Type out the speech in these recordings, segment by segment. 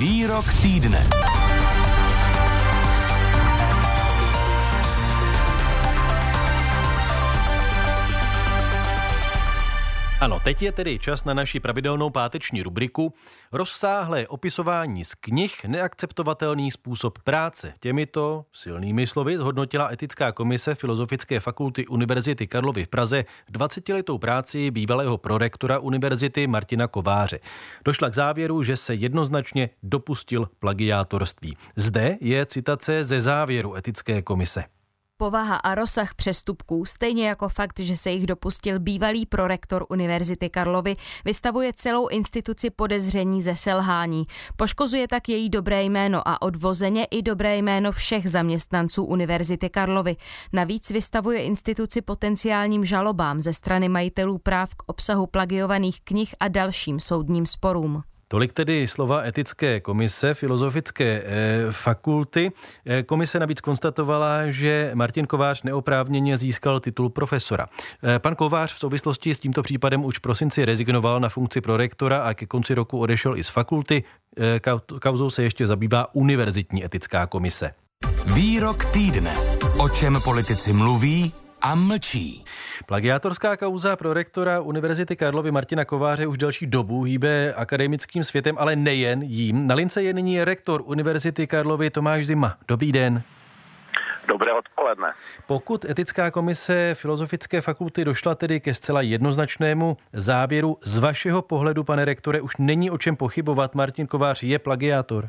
Výrok týdne. Ano, teď je tedy čas na naši pravidelnou páteční rubriku Rozsáhlé opisování z knih neakceptovatelný způsob práce. Těmito silnými slovy zhodnotila etická komise Filozofické fakulty Univerzity Karlovy v Praze 20letou práci bývalého prorektora univerzity Martina Kováře. Došla k závěru, že se jednoznačně dopustil plagiátorství. Zde je citace ze závěru etické komise. Povaha a rozsah přestupků, stejně jako fakt, že se jich dopustil bývalý prorektor Univerzity Karlovy, vystavuje celou instituci podezření ze selhání. Poškozuje tak její dobré jméno a odvozeně i dobré jméno všech zaměstnanců Univerzity Karlovy. Navíc vystavuje instituci potenciálním žalobám ze strany majitelů práv k obsahu plagiovaných knih a dalším soudním sporům. Tolik tedy slova etické komise Filozofické fakulty. Komise navíc konstatovala, že Martin Kovář neoprávněně získal titul profesora. Pan Kovář v souvislosti s tímto případem už v prosinci rezignoval na funkci prorektora a ke konci roku odešel i z fakulty. Kauzou se ještě zabývá univerzitní etická komise. Výrok týdne. O čem politici mluví a mlčí. Plagiátorská kauza prorektora Univerzity Karlovy Martina Kováře už delší dobu hýbe akademickým světem, ale nejen jím. Na lince je nyní rektor Univerzity Karlovy Tomáš Zima. Dobrý den. Dobré odpoledne. Pokud etická komise Filozofické fakulty došla tedy ke zcela jednoznačnému závěru, z vašeho pohledu, pane rektore, už není o čem pochybovat, Martin Kovář je plagiátor?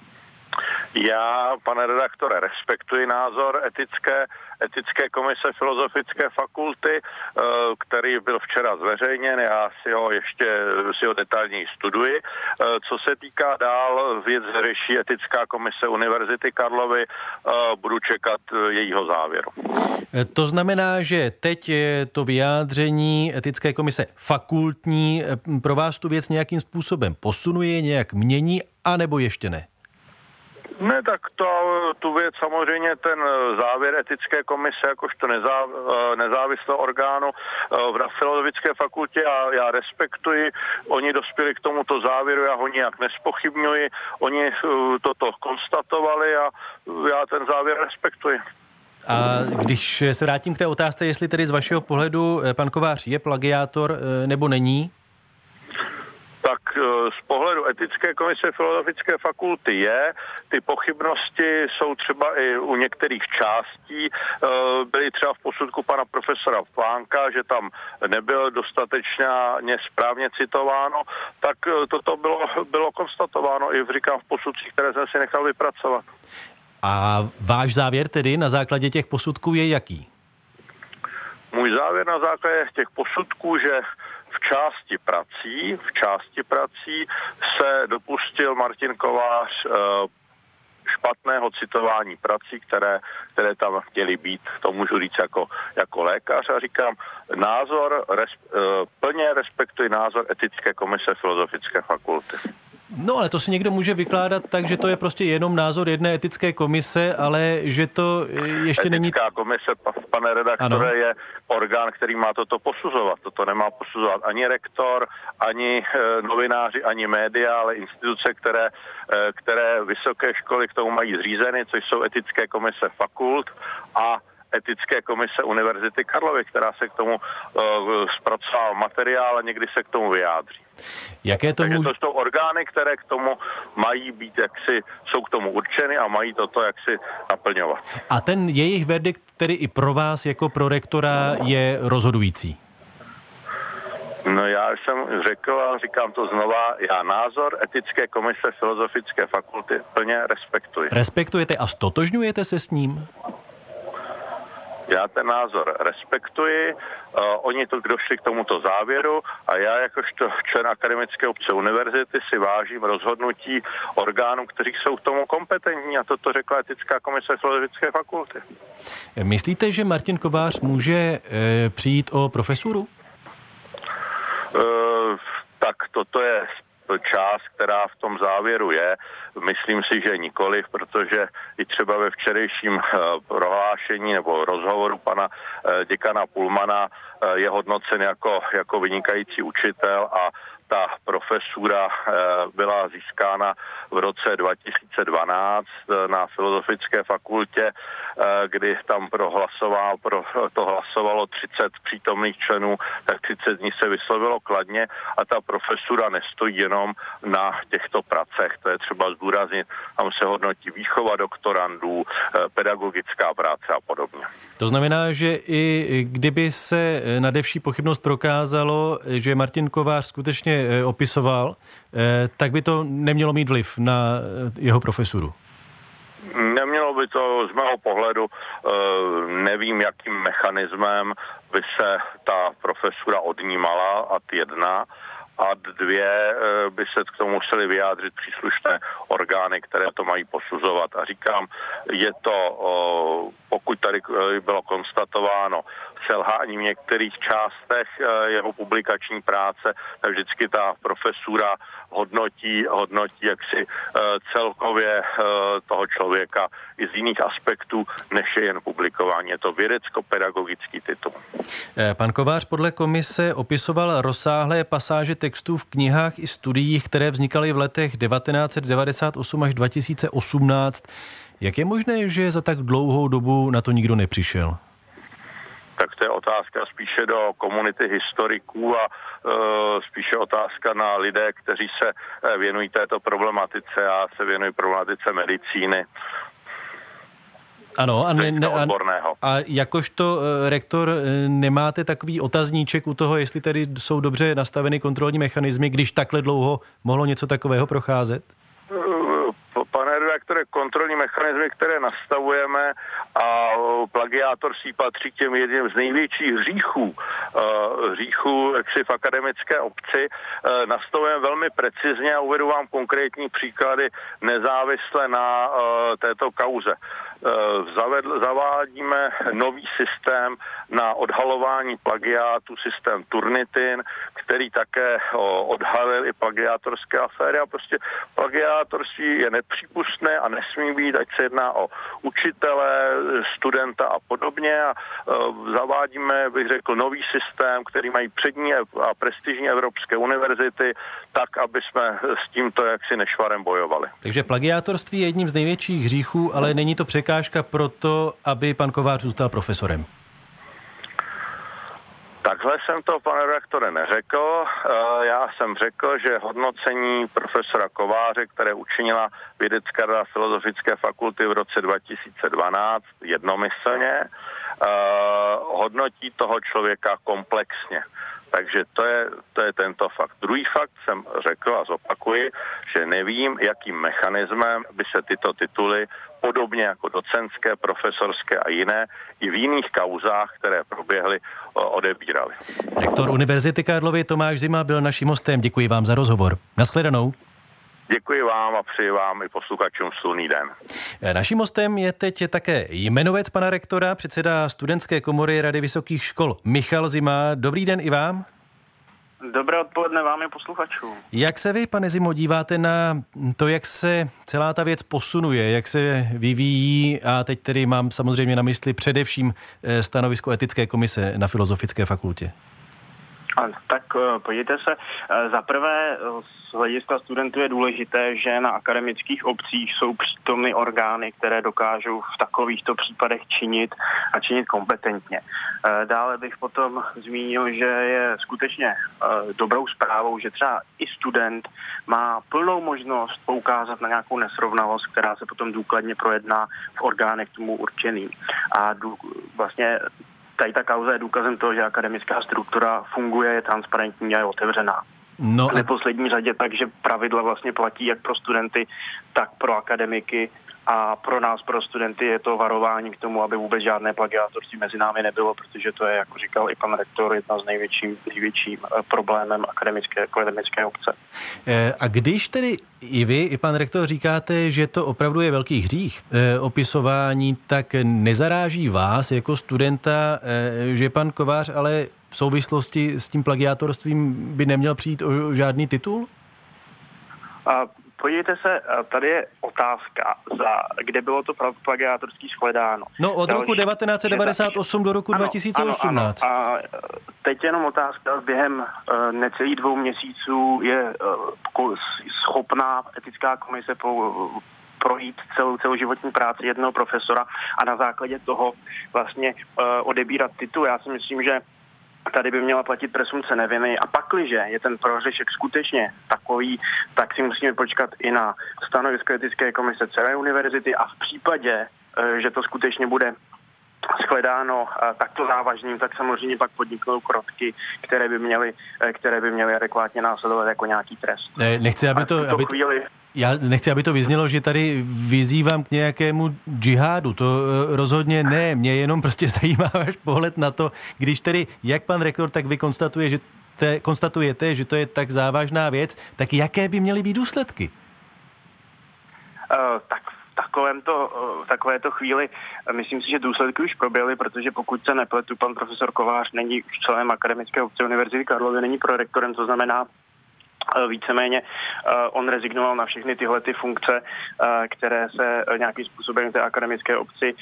Já, pane redaktore, respektuji názor etické komise Filozofické fakulty, který byl včera zveřejněn. Já si ho detailněji studuji. Co se týká dál, věc řeší etická komise Univerzity Karlovy, budu čekat jejího závěru. To znamená, že teď je to vyjádření etické komise fakultní. Pro vás tu věc nějakým způsobem posunuje, nějak mění, anebo ještě ne? Ne, tak tu věc samozřejmě ten závěr etické komise jakožto nezávislého orgánu v Filozofické fakultě já respektuji. Oni dospěli k tomuto závěru, já ho nijak nespochybňuji. Oni toto konstatovali a já ten závěr respektuji. A když se vrátím k té otázce, jestli tedy z vašeho pohledu pan Kovář je plagiátor nebo není? Tak z pohledu etické komise Filozofické fakulty ty pochybnosti jsou třeba i u některých částí, byly třeba v posudku pana profesora Plánka, že tam nebylo dostatečně správně citováno, tak toto bylo konstatováno i v posudcích, které jsem si nechal vypracovat. A váš závěr tedy na základě těch posudků je jaký? Můj závěr na základě těch posudků, že v části prací se dopustil Martin Kovář špatného citování prací, které tam chtěly být. To můžu říct jako lékař a říkám, plně respektuji názor etické komise Filozofické fakulty. No, ale to si někdo může vykládat tak, že to je prostě jenom názor jedné etické komise, ale že to ještě není... Etická komise, pane redaktore, ano, je orgán, který má toto posuzovat. Toto nemá posuzovat ani rektor, ani novináři, ani média, ale instituce, které vysoké školy k tomu mají zřízeny, což jsou etické komise fakult a etické komise Univerzity Karlovy, která se k tomu zpracovává materiál a někdy se k tomu vyjádří. Takže to jsou orgány, které k tomu mají být, jsou k tomu určeny a mají toto naplňovat. A ten jejich verdikt, který i pro vás jako pro rektora je rozhodující? No já jsem řekl a říkám to znova, já názor etické komise Filozofické fakulty plně respektuji. Respektujete a stotožňujete se s ním? Já ten názor respektuji, oni došli k tomuto závěru a já jakožto člen akademické obce univerzity si vážím rozhodnutí orgánů, kteří jsou k tomu kompetentní a toto řekla etická komise Filozofické fakulty. Myslíte, že Martin Kovář může přijít o profesuru? Tak toto je část, která v tom závěru je. Myslím si, že nikoliv, protože i třeba ve včerejším prohlášení nebo rozhovoru pana děkana Pulmana je hodnocen jako vynikající učitel a ta profesura byla získána v roce 2012 na Filozofické fakultě, kdy tam hlasovalo 30 přítomných členů, tak 30 z nich se vyslovilo kladně a ta profesura nestojí jenom na těchto pracech. To je třeba zdůraznit, tam se hodnotí výchova doktorandů, pedagogická práce a podobně. To znamená, že i kdyby se nade vší pochybnost prokázalo, že Martin Kovář skutečně opisoval, tak by to nemělo mít vliv na jeho profesuru? Nemělo by to z mého pohledu, nevím, jakým mechanismem by se ta profesura odnímala, ad 1, a 2 by se k tomu museli vyjádřit příslušné orgány, které to mají posuzovat. A říkám, je to, pokud tady bylo konstatováno selhání v některých částech jeho publikační práce, tak vždycky ta profesura hodnotí jaksi celkově toho člověka i z jiných aspektů, než je jen publikování. Je to vědecko-pedagogický titul. Pan Kovář podle komise opisoval rozsáhlé pasáže textů v knihách i studiích, které vznikaly v letech 1998 až 2018. Jak je možné, že za tak dlouhou dobu na to nikdo nepřišel? Tak to je otázka spíše do komunity historiků a spíše otázka na lidé, kteří se věnují této problematice. Já se věnuji problematice medicíny. Ano, a jakožto rektor nemáte takový otazníček u toho, jestli tedy jsou dobře nastaveny kontrolní mechanismy, když takhle dlouho mohlo něco takového procházet? Pane redaktore, kontrolní mechanismy, které nastavujeme, a plagiátorství patří těm jedním z největších hříchů jaksi v akademické obci, nastavujeme velmi precizně a uvedu vám konkrétní příklady nezávisle na této kauze. Zavádíme nový systém na odhalování plagiátu, systém Turnitin, který také odhalil i plagiátorské aféry a prostě plagiátorství je nepřípustné a nesmí být, ať se jedná o učitele, studenta a podobně a zavádíme, bych řekl, nový systém, který mají přední a prestižní evropské univerzity, tak, aby jsme s tímto jaksi nešvarem bojovali. Takže plagiátorství je jedním z největších hříchů, ale není to překážka pro to, aby pan Kovář zůstal profesorem? Takhle jsem to, pane redaktore, neřekl. Já jsem řekl, že hodnocení profesora Kováře, které učinila Vědecká rada Filozofické fakulty v roce 2012 jednomyslně, hodnotí toho člověka komplexně. Takže to je tento fakt. Druhý fakt jsem řekl a zopakuji, že nevím, jakým mechanismem by se tyto tituly podobně jako docentské, profesorské a jiné i v jiných kauzách, které proběhly, odebíraly. Rektor Univerzity Karlovy Tomáš Zima byl naším hostem. Děkuji vám za rozhovor. Nashledanou. Děkuji vám a přeji vám i posluchačům silný den. Naším hostem je teď také jmenovec pana rektora, předseda Studentské komory Rady vysokých škol Michal Zima. Dobrý den i vám. Dobré odpoledne vám i posluchačům. Jak se vy, pane Zimo, díváte na to, jak se celá ta věc posunuje, jak se vyvíjí, a teď tedy mám samozřejmě na mysli především stanovisko etické komise na Filozofické fakultě? Tak podívejte se, za prvé z hlediska studentů je důležité, že na akademických obcích jsou přítomny orgány, které dokážou v takovýchto případech činit a činit kompetentně. Dále bych potom zmínil, že je skutečně dobrou zprávou, že třeba i student má plnou možnost poukázat na nějakou nesrovnalost, která se potom důkladně projedná v orgánech tomu určený. A vlastně tady ta kauza je důkazem toho, že akademická struktura funguje, je transparentní a je otevřená. No v neposlední řadě, takže pravidla vlastně platí jak pro studenty, tak pro akademiky a pro nás, pro studenty, je to varování k tomu, aby vůbec žádné plagiátorství mezi námi nebylo, protože to je, jako říkal i pan rektor, jedna z největším problémem akademické obce. A když tedy i vy, i pan rektor říkáte, že to opravdu je velký hřích opisování, tak nezaráží vás jako studenta, že pan Kovář ale v souvislosti s tím plagiátorstvím by neměl přijít o žádný titul? Podívejte se, tady je otázka, kde bylo to plagiátorství shledáno. No od roku 1998 do roku 2018. Ano. A teď jenom otázka, během necelých 2 měsíců je schopná etická komise projít celou životní práci jednoho profesora a na základě toho vlastně odebírat titul. Já si myslím, že tady by měla platit presumpce neviny a pakliže je ten prohřešek skutečně takový, tak si musíme počkat i na stanovisko etické komise celé univerzity a v případě, že to skutečně bude shledáno takto závažným, tak samozřejmě pak podniknou kroky, které by měly adekvátně následovat jako nějaký trest. Já nechci, aby to vyznělo, že tady vyzývám k nějakému džihádu. To rozhodně ne. Mě jenom prostě zajímá váš pohled na to, když tedy jak pan rektor, tak vy konstatujete, že to je tak závažná věc, tak jaké by měly být důsledky? Tak v takovéto chvíli myslím si, že důsledky už proběhly, protože pokud se nepletu, pan profesor Kovář není už členem akademické obce Univerzity Karlovy, není prorektorem, to znamená, víceméně on rezignoval na všechny tyhle ty funkce, které se nějakým způsobem té akademické obci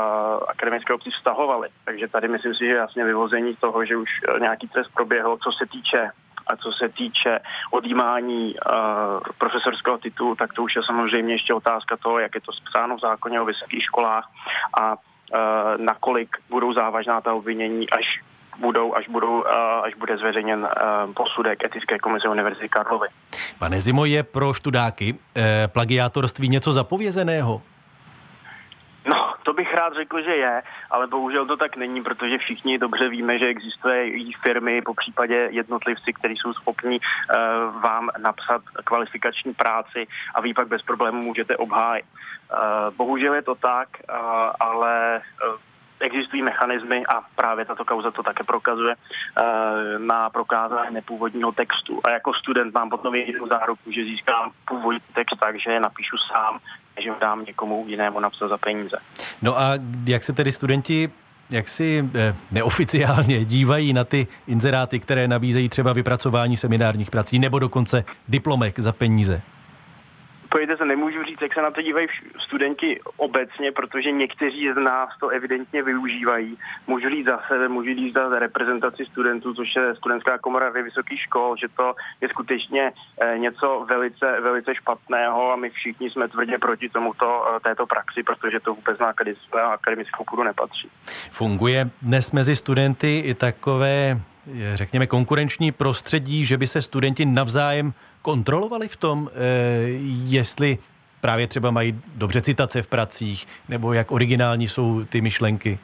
vztahovaly. Takže tady myslím si, že jasně vyvození toho, že už nějaký trest proběhl, co se týče odjímání profesorského titulu, tak to už je samozřejmě ještě otázka toho, jak je to psáno v zákoně o vysokých školách a nakolik budou závažná ta obvinění, až bude zveřejněn posudek etické komise Univerzity Karlovy. Pane Zimo, je pro študáky plagiátorství něco zapovězeného? No, to bych rád řekl, že je, ale bohužel to tak není, protože všichni dobře víme, že existují firmy, popřípadě jednotlivci, kteří jsou schopni vám napsat kvalifikační práci a vy pak bez problémů můžete obhájit. Bohužel je to tak, ale existují mechanismy a právě tato kauza to také prokazuje na prokázání nepůvodního textu. A jako student mám potom jedinou záruku, že získám původní text tak, že je napíšu sám, že ho dám někomu jinému napsat za peníze. No a jak se tedy studenti neoficiálně dívají na ty inzeráty, které nabízejí třeba vypracování seminárních prací nebo dokonce diplomek za peníze? Pojďte se, nemůžu říct, jak se na to dívají studenti obecně, protože někteří z nás to evidentně využívají. Můžu říct za sebe, můžu říct za reprezentaci studentů, což je Studentská komora Rady vysokých škol, že to je skutečně něco velice, velice špatného a my všichni jsme tvrdě proti této praxi, protože to vůbec na akademickou půdu nepatří. Funguje dnes mezi studenty i takové, řekněme, konkurenční prostředí, že by se studenti navzájem kontrolovali v tom, jestli právě třeba mají dobře citace v pracích, nebo jak originální jsou ty myšlenky?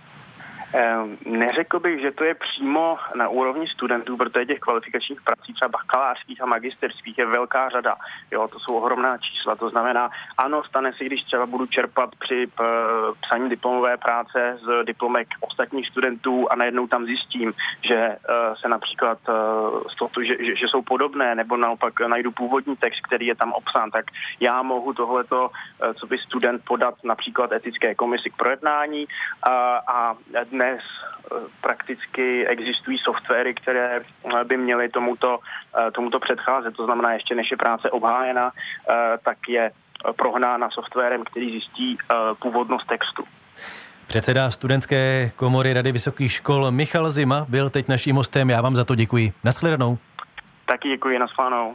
Neřekl bych, že to je přímo na úrovni studentů, protože těch kvalifikačních prací, třeba bakalářských a magisterských, je velká řada. Jo, to jsou ohromná čísla. To znamená, ano, stane se, když třeba budu čerpat při psaní diplomové práce z diplomek ostatních studentů a najednou tam zjistím, že se například že jsou podobné, nebo naopak najdu původní text, který je tam obsán, tak já mohu tohleto, co by student podat například etické komisi k projednání a dnes prakticky existují softwary, které by měly tomuto předcházet. To znamená, ještě než je práce obhájena, tak je prohnána softwarem, který zjistí původnost textu. Předseda Studentské komory Rady vysokých škol Michal Zima byl teď naším hostem. Já vám za to děkuji. Nashledanou. Taky děkuji, nashledanou.